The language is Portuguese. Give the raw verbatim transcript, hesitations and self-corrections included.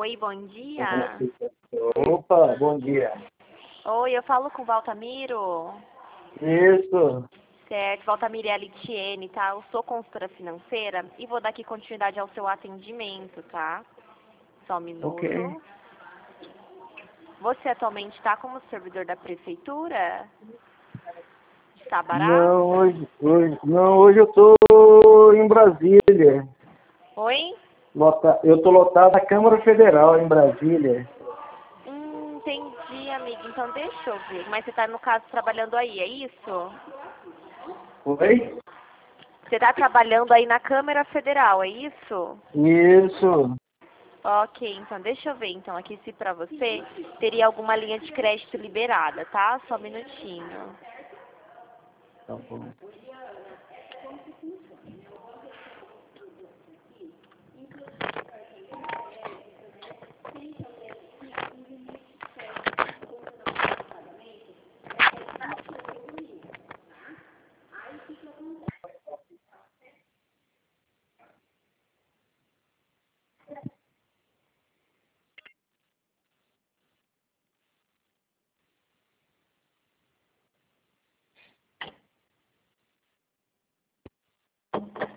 Oi, bom dia. Opa, bom dia. Oi, eu falo com o Valtamiro. Isso. Certo, Valtamiro é a Litiene, tá? Eu sou consultora financeira e vou dar aqui continuidade ao seu atendimento, tá? Só um minuto. Ok. Você atualmente está como servidor da prefeitura? De Sabará? Não, hoje, hoje, não, hoje eu tô em Brasília. Oi? Lota, eu tô lotado na Câmara Federal em Brasília. Hum, entendi, amiga. Então deixa eu ver. Mas você tá, no caso, trabalhando aí, é isso? Oi? Você tá trabalhando aí na Câmara Federal, é isso? Isso. Ok, então deixa eu ver então aqui se pra você teria alguma linha de crédito liberada, tá? Só um minutinho. Tá bom.